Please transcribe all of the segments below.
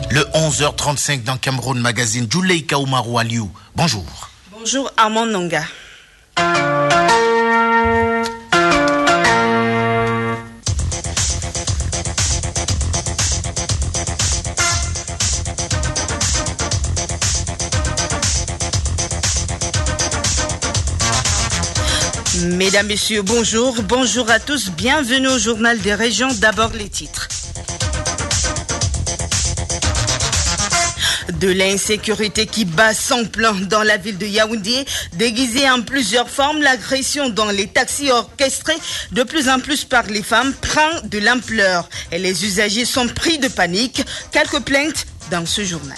Le 11h35 dans Cameroun Magazine, Juleika Oumarou Aliou. Bonjour. Bonjour Armand Nonga. Mesdames, Messieurs, bonjour. Bonjour à tous. Bienvenue au Journal des Régions. D'abord les titres. De l'insécurité qui bat son plein dans la ville de Yaoundé, déguisée en plusieurs formes, l'agression dans les taxis orchestrés de plus en plus par les femmes prend de l'ampleur et les usagers sont pris de panique. Quelques plaintes dans ce journal.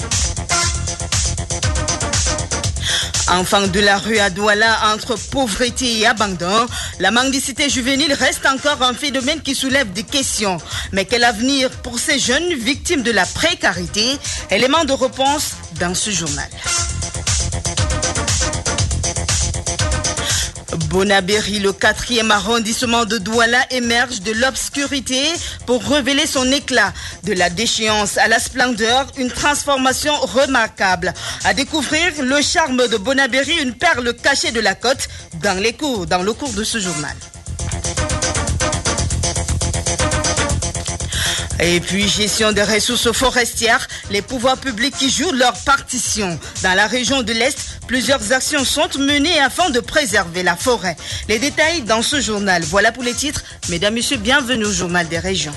Enfants de la rue à Douala, entre pauvreté et abandon, la mendicité juvénile reste encore un phénomène qui soulève des questions. Mais quel avenir pour ces jeunes victimes de la précarité? Élément de réponse dans ce journal. Bonabéry, le 4e arrondissement de Douala, émerge de l'obscurité pour révéler son éclat. De la déchéance à la splendeur, une transformation remarquable. À découvrir le charme de Bonabéry, une perle cachée de la côte, dans le cours de ce journal. Et puis, gestion des ressources forestières, les pouvoirs publics qui jouent leur partition. Dans la région de l'Est, plusieurs actions sont menées afin de préserver la forêt. Les détails dans ce journal. Voilà pour les titres. Mesdames, Messieurs, bienvenue au Journal des Régions.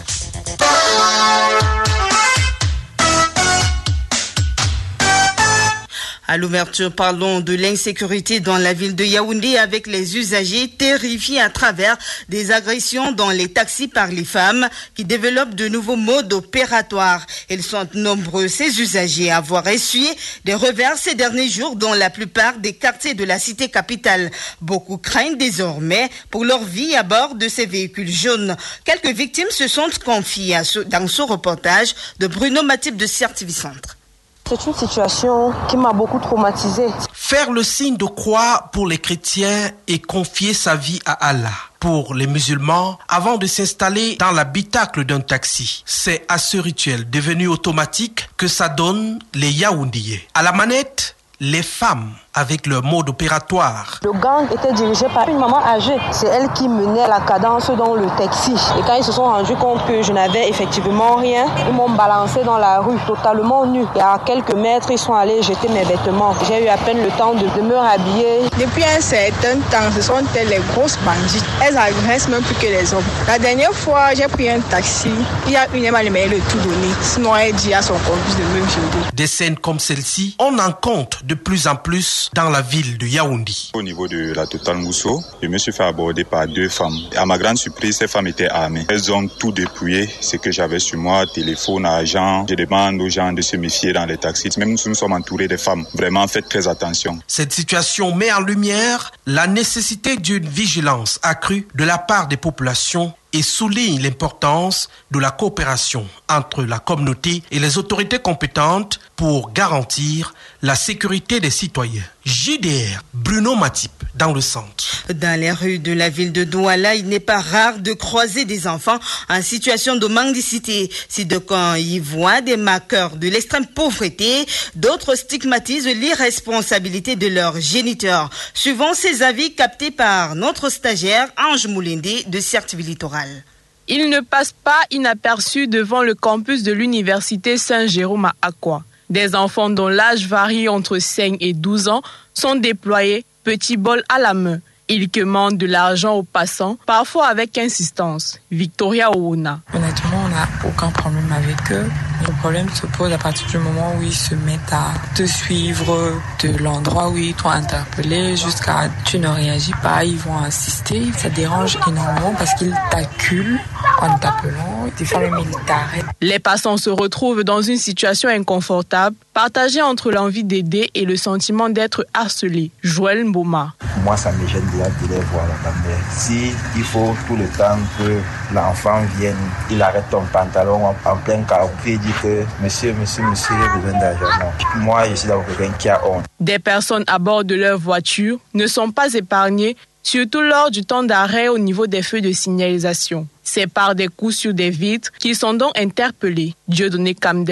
À l'ouverture, parlons de l'insécurité dans la ville de Yaoundé avec les usagers terrifiés à travers des agressions dans les taxis par les femmes qui développent de nouveaux modes opératoires. Ils sont nombreux, ces usagers, à avoir essuyé des revers ces derniers jours dans la plupart des quartiers de la cité capitale. Beaucoup craignent désormais pour leur vie à bord de ces véhicules jaunes. Quelques victimes se sont confiées dans ce reportage de Bruno Matip de Certivicentre. C'est une situation qui m'a beaucoup traumatisée. Faire le signe de croix pour les chrétiens et confier sa vie à Allah. Pour les musulmans, avant de s'installer dans l'habitacle d'un taxi, c'est à ce rituel devenu automatique que ça donne les Yaoundéens. À la manette, les femmes avec leur mode opératoire. Le gang était dirigé par une maman âgée. C'est elle qui menait la cadence dans le taxi. Et quand ils se sont rendus compte que je n'avais effectivement rien, ils m'ont balancé dans la rue, totalement nue. Et à quelques mètres, ils sont allés jeter mes vêtements. J'ai eu à peine le temps de me rhabiller. Depuis un certain temps, ce sont elles les grosses bandites. Elles agressent même plus que les hommes. La dernière fois, j'ai pris un taxi. Il y a une elle m'a de tout donner. Sinon, elle dit à son complice de me violer. Des scènes comme celle-ci, on en compte de plus en plus dans la ville de Yaoundé. Au niveau de la Total Mousso, je me suis fait aborder par 2 femmes. À ma grande surprise, ces femmes étaient armées. Elles ont tout dépouillé, ce que j'avais sur moi, téléphone, argent. Je demande aux gens de se méfier dans les taxis. Même nous sommes entourés de femmes. Vraiment, faites très attention. Cette situation met en lumière la nécessité d'une vigilance accrue de la part des populations et souligne l'importance de la coopération entre la communauté et les autorités compétentes pour garantir la sécurité des citoyens. JDR, Bruno Matip, dans le centre. Dans les rues de la ville de Douala, il n'est pas rare de croiser des enfants en situation de mendicité. Si de quand y voient des marqueurs de l'extrême pauvreté, d'autres stigmatisent l'irresponsabilité de leurs géniteurs. Suivant ces avis captés par notre stagiaire Ange Moulindé de Certif Littoral. Il ne passe pas inaperçu devant le campus de l'université Saint-Jérôme à Akwa. Des enfants dont l'âge varie entre 5 et 12 ans sont déployés, petits bols à la main. Ils commandent de l'argent aux passants, parfois avec insistance. Victoria Ouna. Honnêtement, on n'a aucun problème avec eux. Le problème se pose à partir du moment où ils se mettent à te suivre de l'endroit où ils t'ont interpellé jusqu'à tu ne réagis pas, ils vont assister. Ça dérange énormément parce qu'ils t'acculent en t'appelant. Des fois, même ils t'arrêtent. Les passants se retrouvent dans une situation inconfortable, partagée entre l'envie d'aider et le sentiment d'être harcelé. Joël Mboma. Moi, ça me gêne de les voir là-bas. Si il faut tout le temps que l'enfant vienne, il arrête ton pantalon en plein carreau et dit que monsieur, j'ai besoin d'argent. Moi, je suis dans quelqu'un qui a honte. Des personnes à bord de leur voiture ne sont pas épargnées, surtout lors du temps d'arrêt au niveau des feux de signalisation. C'est par des coups sur des vitres qu'ils sont donc interpellés. Dieudonné Kamdem,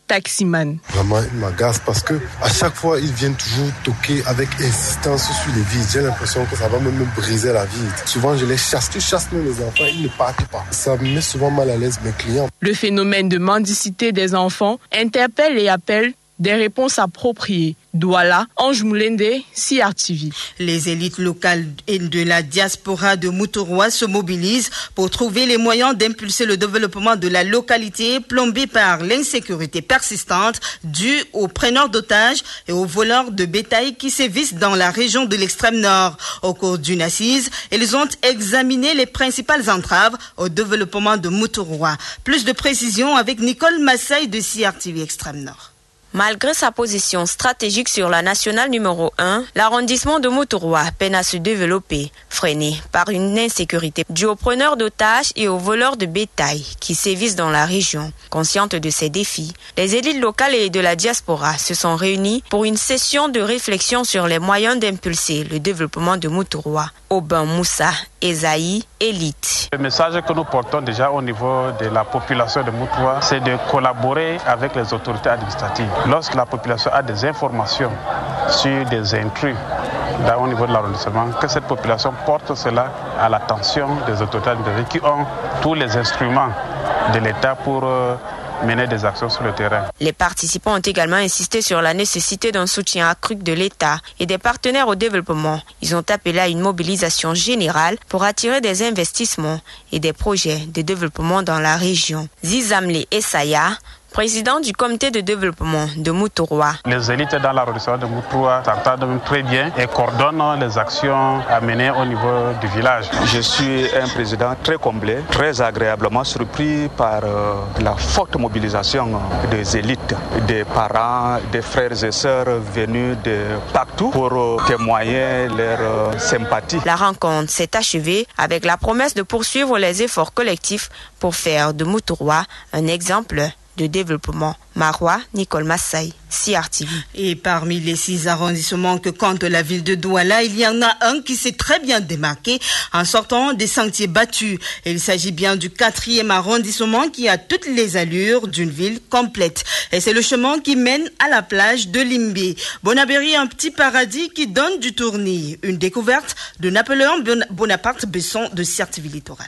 taximan. Vraiment, il m'agace parce que à chaque fois, ils viennent toujours toquer avec insistance sur les vides. J'ai l'impression que ça va même me briser la vie. Souvent, je les chasse. Je chasse même les enfants, ils ne partent pas. Ça me met souvent mal à l'aise mes clients. Le phénomène de mendicité des enfants interpelle et appelle des réponses appropriées. Douala, Ange Moulende, CRTV. Les élites locales et de la diaspora de Muturoa se mobilisent pour trouver les moyens d'impulser le développement de la localité plombée par l'insécurité persistante due aux preneurs d'otages et aux voleurs de bétail qui sévissent dans la région de l'extrême nord. Au cours d'une assise, ils ont examiné les principales entraves au développement de Muturoa. Plus de précisions avec Nicole Massaï de CRTV Extrême Nord. Malgré sa position stratégique sur la nationale numéro 1, l'arrondissement de Muturoa peine à se développer, freiné par une insécurité due aux preneurs d'otages et aux voleurs de bétail qui sévissent dans la région. Conscientes de ces défis, les élites locales et de la diaspora se sont réunies pour une session de réflexion sur les moyens d'impulser le développement de Muturoa. Aubin Moussa, Esaïe, élite. Le message que nous portons déjà au niveau de la population de Muturoa, c'est de collaborer avec les autorités administratives. Lorsque la population a des informations sur des intrus au niveau de l'arrondissement, que cette population porte cela à l'attention des autorités administratives qui ont tous les instruments de l'État pour mener des actions sur le terrain. Les participants ont également insisté sur la nécessité d'un soutien accru de l'État et des partenaires au développement. Ils ont appelé à une mobilisation générale pour attirer des investissements et des projets de développement dans la région. Zizamle Essaya, président du comité de développement de Muturoa. Les élites dans l'arrondissement de Muturoa s'entendent très bien et coordonnent les actions à mener au niveau du village. Je suis un président très comblé, très agréablement surpris par la forte mobilisation des élites, des parents, des frères et sœurs venus de partout pour témoigner leur sympathie. La rencontre s'est achevée avec la promesse de poursuivre les efforts collectifs pour faire de Muturoa un exemple de développement. Marois, Nicole Massaï, CRTV. Et parmi les 6 arrondissements que compte la ville de Douala, il y en a un qui s'est très bien démarqué en sortant des sentiers battus. Et il s'agit bien du 4e arrondissement qui a toutes les allures d'une ville complète. Et c'est le chemin qui mène à la plage de Limbé. Bonabéry, un petit paradis qui donne du tournis. Une découverte de Napoléon Bonaparte Besson de CRTV Littoral.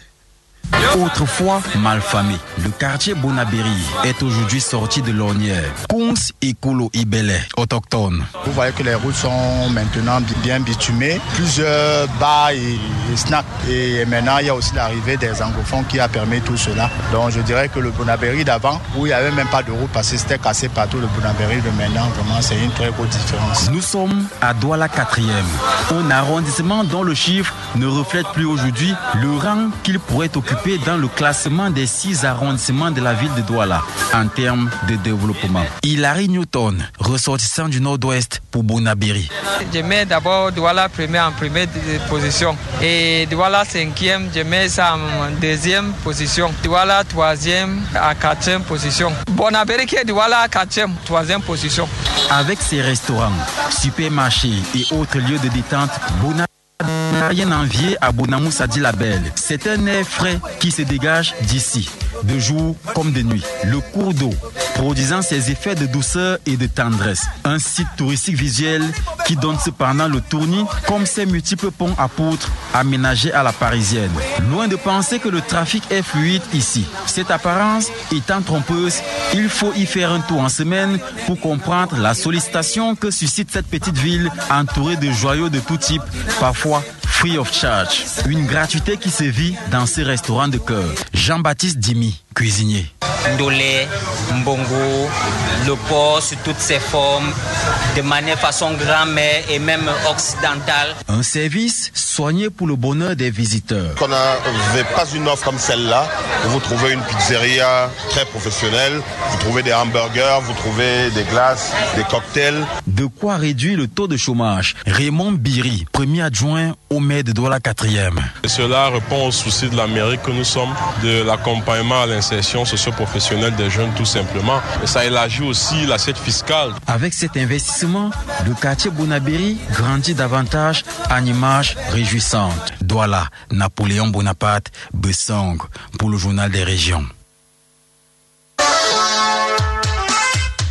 Autrefois malfamé, le quartier Bonabéry est aujourd'hui sorti de l'ornière. Kouns et Kolo Ibele, autochtones. Vous voyez que les routes sont maintenant bien bitumées, plusieurs bars et snacks. Et maintenant, il y a aussi l'arrivée des anglophones qui a permis tout cela. Donc je dirais que le Bonabéry d'avant, où il n'y avait même pas de route parce que c'était cassé partout, le Bonabéry de maintenant, vraiment, c'est une très grosse différence. Nous sommes à Douala 4e, un arrondissement dont le chiffre ne reflète plus aujourd'hui le rang qu'il pourrait occuper dans le classement des 6 arrondissements de la ville de Douala en termes de développement. Hilary Newton, ressortissant du nord-ouest pour Bonabéry. Je mets d'abord Douala en première position et Douala 5e, je mets ça en 2e position. Douala 3e à 4e position. Bonabéry qui est Douala 4e, 3e position. Avec ses restaurants, supermarchés et autres lieux de détente, Bonabéry n'a rien envié à Bonamoussa dit la Belle. C'est un air frais qui se dégage d'ici, de jour comme de nuit. Le cours d'eau, produisant ses effets de douceur et de tendresse. Un site touristique visuel qui donne cependant le tournis comme ses multiples ponts apôtres aménagés à la parisienne. Loin de penser que le trafic est fluide ici. Cette apparence étant trompeuse, il faut y faire un tour en semaine pour comprendre la sollicitation que suscite cette petite ville entourée de joyaux de tout type, parfois free of charge. Une gratuité qui se vit dans ces restaurants de cœur. Jean-Baptiste Dimi, cuisinier. Ndolé, Mbongo, le porc sous toutes ses formes, de manière façon grand-mère et même occidentale. Un service soigné pour le bonheur des visiteurs. On n'avait pas une offre comme celle-là, où vous trouvez une pizzeria très professionnelle, vous trouvez des hamburgers, vous trouvez des glaces, des cocktails. De quoi réduire le taux de chômage. Raymond Biri, premier adjoint au maire de Douala 4e. Cela répond au souci de la mairie que nous sommes, de l'accompagnement à l'insertion socio-professionnelle des jeunes tout simplement. Et ça élargit aussi l'assiette fiscale. Avec cet investissement, le quartier Bonabéry grandit davantage en images réjouissantes. Douala, Napoléon Bonaparte, Bessong, pour le journal des régions.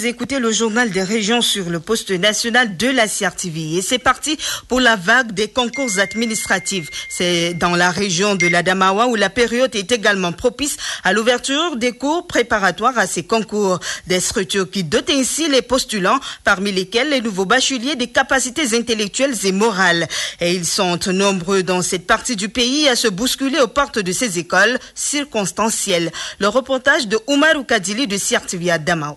écoutez le journal des régions sur le poste national de la CRTV. Et c'est parti pour la vague des concours administratifs. C'est dans la région de l'Adamawa où la période est également propice à l'ouverture des cours préparatoires à ces concours. Des structures qui dotent ainsi les postulants, parmi lesquels les nouveaux bacheliers des capacités intellectuelles et morales. Et ils sont nombreux dans cette partie du pays à se bousculer aux portes de ces écoles circonstancielles. Le reportage de Oumarou Kadili de CRTV à Damawa.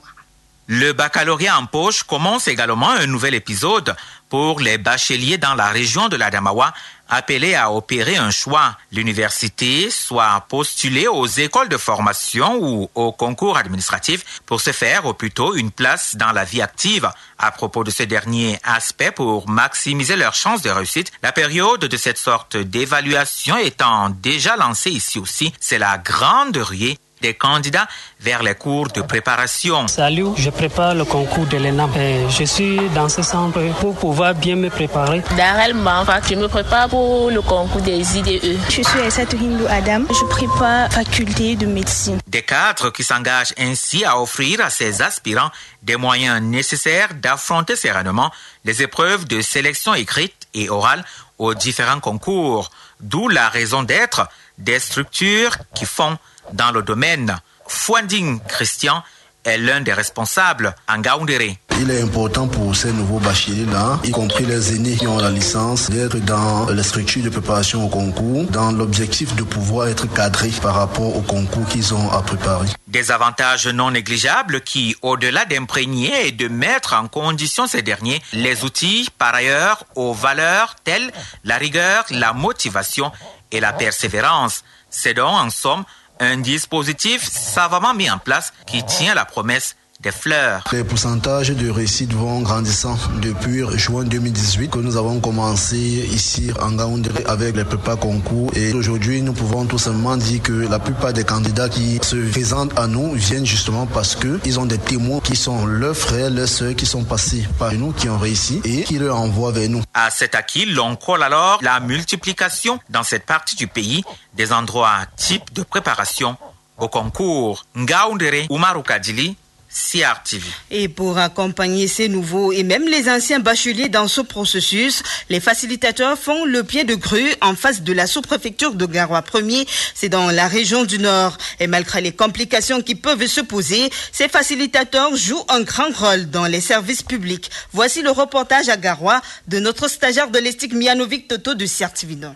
Le baccalauréat en poche commence également un nouvel épisode pour les bacheliers dans la région de l'Adamawa, appelés à opérer un choix. L'université soit postulée aux écoles de formation ou aux concours administratifs pour se faire au plus tôt une place dans la vie active. À propos de ce dernier aspect, pour maximiser leurs chances de réussite, la période de cette sorte d'évaluation étant déjà lancée ici aussi, c'est la grande ruée des candidats vers les cours de préparation. Salut, je prépare le concours de l'ENAM. Je suis dans ce centre pour pouvoir bien me préparer. Darel Manfa, je me prépare pour le concours des IDE. Je suis Aïssatou Hindou Adam, je prépare faculté de médecine. Des cadres qui s'engagent ainsi à offrir à ces aspirants des moyens nécessaires d'affronter sereinement les épreuves de sélection écrite et orale aux différents concours. D'où la raison d'être des structures qui font dans le domaine. Fouanding Christian est l'un des responsables en Ngaoundéré. Il est important pour ces nouveaux bacheliers-là, y compris les aînés qui ont la licence, d'être dans les structures de préparation au concours, dans l'objectif de pouvoir être cadrés par rapport au concours qu'ils ont à préparer. Des avantages non négligeables qui, au-delà d'imprégner et de mettre en condition ces derniers, les outils, par ailleurs, aux valeurs telles la rigueur, la motivation et la persévérance. C'est donc, en somme, un dispositif savamment mis en place qui tient la promesse des fleurs. Les pourcentages de réussite vont grandissant depuis juin 2018 que nous avons commencé ici en Ngaoundéré avec les prépas concours. Et aujourd'hui, nous pouvons tout simplement dire que la plupart des candidats qui se présentent à nous viennent justement parce qu'ils ont des témoins qui sont leurs frères, leurs sœurs qui sont passés par nous, qui ont réussi et qui leur envoient vers nous. À cet acquis, l'on colle alors la multiplication dans cette partie du pays des endroits types de préparation au concours. Ngaoundéré, Oumarou Kadili, CRTV. Et pour accompagner ces nouveaux et même les anciens bacheliers dans ce processus, les facilitateurs font le pied de grue en face de la sous-préfecture de Garoua 1er. C'est dans la région du Nord. Et malgré les complications qui peuvent se poser, ces facilitateurs jouent un grand rôle dans les services publics. Voici le reportage à Garoua de notre stagiaire de l'ESTIC Mianovic Toto de CRTV Nord.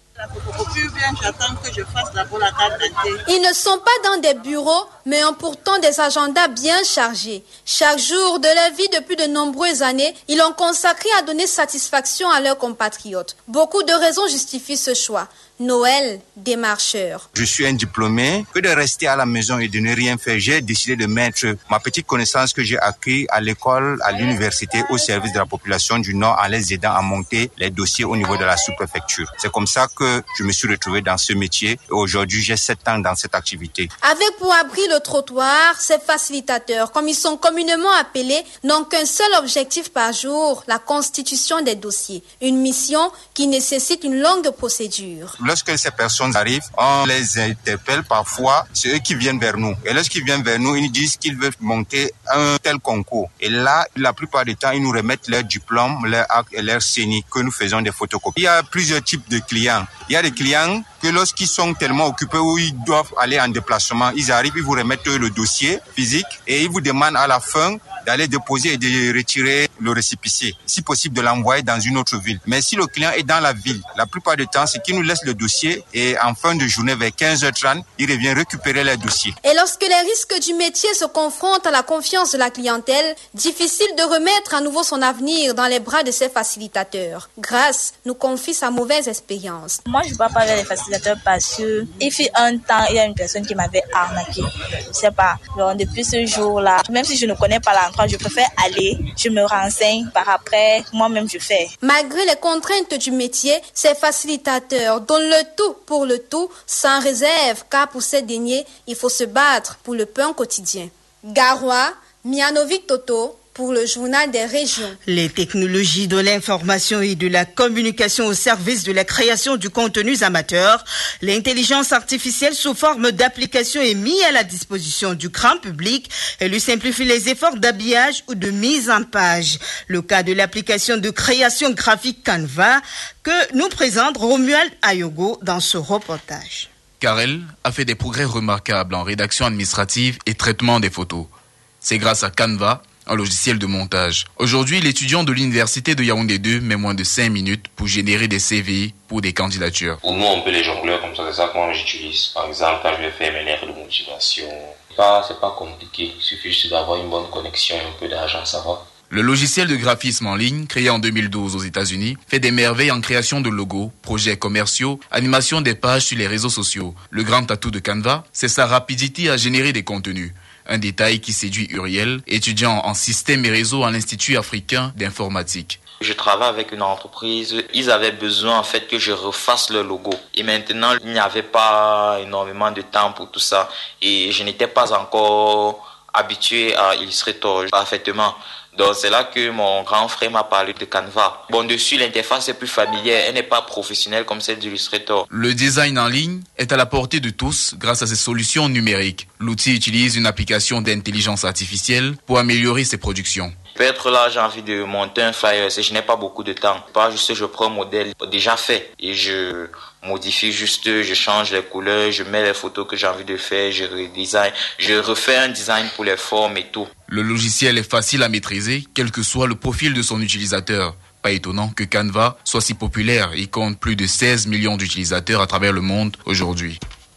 Ils ne sont pas dans des bureaux, mais ont pourtant des agendas bien chargés. Chaque jour de leur vie depuis de nombreuses années, ils l'ont consacré à donner satisfaction à leurs compatriotes. Beaucoup de raisons justifient ce choix. Noël, démarcheur. Je suis un diplômé. Que de rester à la maison et de ne rien faire, j'ai décidé de mettre ma petite connaissance que j'ai acquise à l'école, à l'université, au service de la population du Nord en les aidant à monter les dossiers au niveau de la sous-préfecture. C'est comme ça que je me suis retrouvé dans ce métier et aujourd'hui j'ai 7 ans dans cette activité. Avec pour abri le trottoir, ces facilitateurs, comme ils sont communément appelés, n'ont qu'un seul objectif par jour, la constitution des dossiers. Une mission qui nécessite une longue procédure. Lorsque ces personnes arrivent, on les interpelle parfois, c'est eux qui viennent vers nous. Et lorsqu'ils viennent vers nous, ils nous disent qu'ils veulent monter un tel concours. Et là, la plupart du temps, ils nous remettent leurs diplômes, leurs actes et leurs CENI que nous faisons des photocopies. Il y a plusieurs types de clients. Il y a des clients que lorsqu'ils sont tellement occupés où ils doivent aller en déplacement, ils arrivent, ils vous remettent le dossier physique et ils vous demandent à la fin d'aller déposer et de retirer le récépissé. Si possible, de l'envoyer dans une autre ville. Mais si le client est dans la ville, la plupart du temps, c'est qu'il nous laisse le dossier et en fin de journée, vers 15h30, il revient récupérer le dossier. Et lorsque les risques du métier se confrontent à la confiance de la clientèle, difficile de remettre à nouveau son avenir dans les bras de ces facilitateurs. Grâce nous confie sa mauvaise expérience. Moi, je ne peux pas parler des facilitateurs parce que il fut un temps, il y a une personne qui m'avait arnaqué. Je sais pas. Donc, depuis ce jour-là, même si je ne connais pas l'endroit, je préfère aller, je me renseigne, par après, moi-même je fais. Malgré les contraintes du métier, ces facilitateurs donnent le tout pour le tout, sans réserve, car pour ces derniers, il faut se battre pour le pain quotidien. Garoua, Mianovic Toto, pour le journal des régions. Les technologies de l'information et de la communication au service de la création du contenu amateur, l'intelligence artificielle sous forme d'application est mise à la disposition du grand public et lui simplifie les efforts d'habillage ou de mise en page. Le cas de l'application de création graphique Canva que nous présente Romuald Ayogo dans ce reportage. Karel a fait des progrès remarquables en rédaction administrative et traitement des photos. C'est grâce à Canva, un logiciel de montage. Aujourd'hui, l'étudiant de l'université de Yaoundé 2 met moins de 5 minutes pour générer des CV pour des candidatures. Pour nous, on peut les jongleurs comme ça, c'est ça que moi j'utilise. Par exemple, quand je vais faire mes lettres de motivation, c'est pas compliqué, il suffit juste d'avoir une bonne connexion et un peu d'argent, ça va. Le logiciel de graphisme en ligne, créé en 2012 aux États-Unis, fait des merveilles en création de logos, projets commerciaux, animation des pages sur les réseaux sociaux. Le grand atout de Canva, c'est sa rapidité à générer des contenus. Un détail qui séduit Uriel, étudiant en système et réseau à l'Institut africain d'informatique. Je travaille avec une entreprise, ils avaient besoin en fait que je refasse le logo. Et maintenant, il n'y avait pas énormément de temps pour tout ça. Et je n'étais pas encore habitué à Illustrator parfaitement. Donc c'est là que mon grand frère m'a parlé de Canva. Bon, dessus, l'interface est plus familière, elle n'est pas professionnelle comme celle d'Illustrator. Le design en ligne est à la portée de tous grâce à ses solutions numériques. L'outil utilise une application d'intelligence artificielle pour améliorer ses productions. Peut-être là, j'ai envie de monter un flyer, je n'ai pas beaucoup de temps. Pas juste je prends un modèle déjà fait et je modifie juste, je change les couleurs, je mets les photos que j'ai envie de faire, je redesign, je refais un design pour les formes et tout. Le logiciel est facile à maîtriser, quel que soit le profil de son utilisateur. Pas étonnant que Canva soit si populaire. Il compte plus de 16 millions d'utilisateurs à travers le monde aujourd'hui.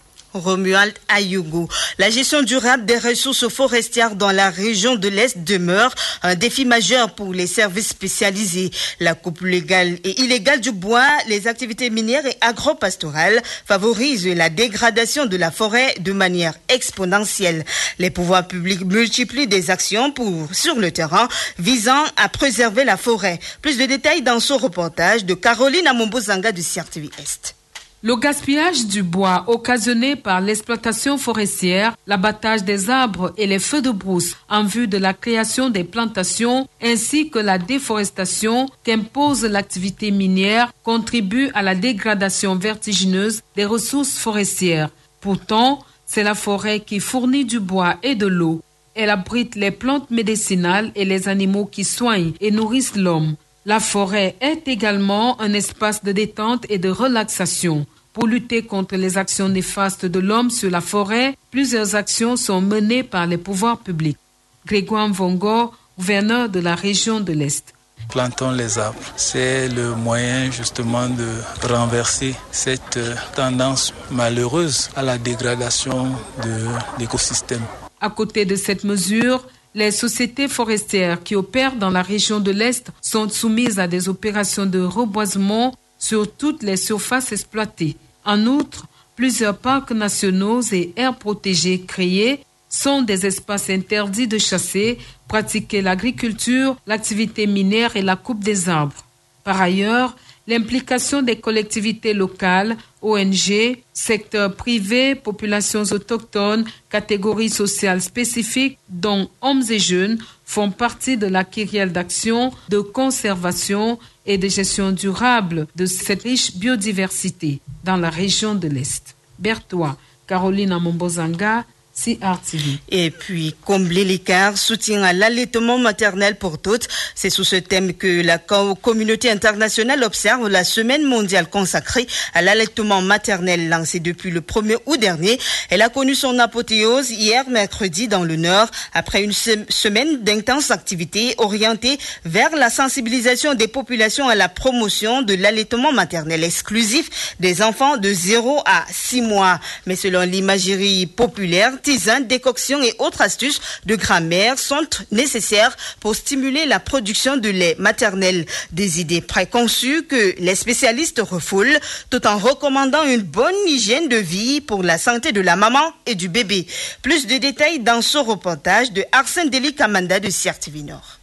Romuald Ayogo. La gestion durable des ressources forestières dans la région de l'Est demeure un défi majeur pour les services spécialisés. La coupe légale et illégale du bois, les activités minières et agro-pastorales favorisent la dégradation de la forêt de manière exponentielle. Les pouvoirs publics multiplient des actions sur le terrain visant à préserver la forêt. Plus de détails dans ce reportage de Caroline Amombozanga du CRTV Est. Le gaspillage du bois occasionné par l'exploitation forestière, l'abattage des arbres et les feux de brousse en vue de la création des plantations ainsi que la déforestation qu'impose l'activité minière contribuent à la dégradation vertigineuse des ressources forestières. Pourtant, c'est la forêt qui fournit du bois et de l'eau. Elle abrite les plantes médicinales et les animaux qui soignent et nourrissent l'homme. La forêt est également un espace de détente et de relaxation. Pour lutter contre les actions néfastes de l'homme sur la forêt, plusieurs actions sont menées par les pouvoirs publics. Grégoire Mvongo, gouverneur de la région de l'Est. Plantons les arbres. C'est le moyen justement de renverser cette tendance malheureuse à la dégradation de l'écosystème. À côté de cette mesure, les sociétés forestières qui opèrent dans la région de l'Est sont soumises à des opérations de reboisement sur toutes les surfaces exploitées. En outre, plusieurs parcs nationaux et aires protégées créés sont des espaces interdits de chasser, pratiquer l'agriculture, l'activité minière et la coupe des arbres. Par ailleurs, l'implication des collectivités locales, ONG, secteurs privés, populations autochtones, catégories sociales spécifiques, dont hommes et jeunes, font partie de la kyrielle d'action, de conservation et de gestion durable de cette riche biodiversité dans la région de l'Est. Berthois, Caroline Amombozanga, CRTV. Et puis, combler l'écart, soutien à l'allaitement maternel pour toutes. C'est sous ce thème que la communauté internationale observe la semaine mondiale consacrée à l'allaitement maternel lancée depuis le 1er août dernier. Elle a connu son apothéose hier mercredi dans le Nord après une semaine d'intenses activités orientées vers la sensibilisation des populations à la promotion de l'allaitement maternel exclusif des enfants de 0 à 6 mois. Mais selon l'imagerie populaire, tisanes, décoctions et autres astuces de grammaire sont nécessaires pour stimuler la production de lait maternel. Des idées préconçues que les spécialistes refoulent tout en recommandant une bonne hygiène de vie pour la santé de la maman et du bébé. Plus de détails dans ce reportage de Arsène Deli Kamanda de CRTV Nord.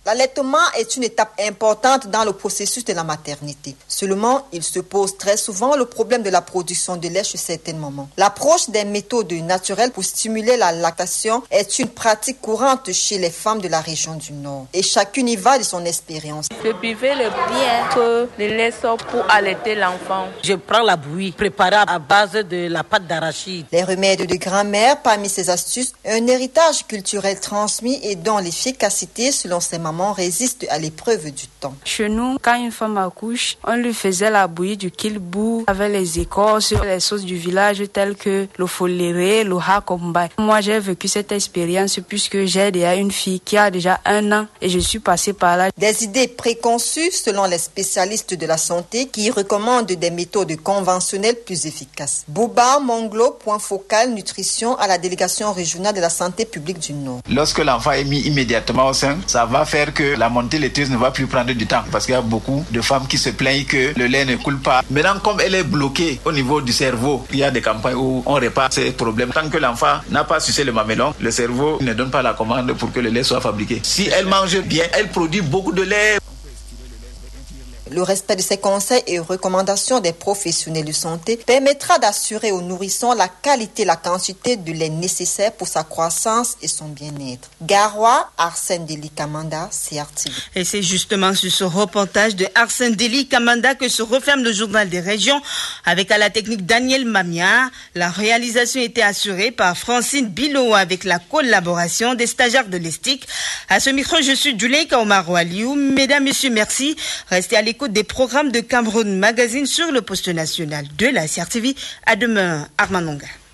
L'allaitement est une étape importante dans le processus de la maternité. Seulement, il se pose très souvent le problème de la production de lait chez certaines mamans. L'approche des méthodes naturelles pour stimuler la lactation est une pratique courante chez les femmes de la région du Nord. Et chacune y va de son expérience. Je buvais le bien que le lait sort pour allaiter l'enfant. Je prends la bouillie préparée à base de la pâte d'arachide. Les remèdes de grand-mère, parmi ces astuces, un héritage culturel transmis et dont l'efficacité, selon ses mamans, résiste à l'épreuve du temps. Chez nous, quand une femme accouche, on lui faisait la bouillie du kilbou avec les écorces, les sauces du village telles que le foléré, le hakomba. Moi, j'ai vécu cette expérience puisque j'ai déjà une fille qui a déjà 1 an et je suis passée par là. Des idées préconçues selon les spécialistes de la santé qui recommandent des méthodes conventionnelles plus efficaces. Bouba Monglo, point focal nutrition à la délégation régionale de la santé publique du Nord. Lorsque l'enfant est mis immédiatement au sein, ça va faire que la montée laiteuse ne va plus prendre du temps parce qu'il y a beaucoup de femmes qui se plaignent que le lait ne coule pas. Maintenant, comme elle est bloquée au niveau du cerveau, il y a des campagnes où on répare ces problèmes. Tant que l'enfant n'a pas sucé le mamelon, le cerveau ne donne pas la commande pour que le lait soit fabriqué. Si elle mange bien, elle produit beaucoup de lait. Le respect de ces conseils et recommandations des professionnels de santé permettra d'assurer aux nourrissons la qualité et la quantité de lait nécessaire pour sa croissance et son bien-être. Garoua, Arsène Deli Kamanda, CRTV. Et c'est justement sur ce reportage de Arsène Deli Kamanda que se referme le journal des régions avec à la technique Daniel Mamia. La réalisation était assurée par Francine Bilo avec la collaboration des stagiaires de l'ESTIC. À ce micro, je suis Djuleika Omaro Aliou. Mesdames, messieurs, merci. Restez à l'écoute des programmes de Cameroun Magazine sur le poste national de la CRTV. À demain, Armanonga.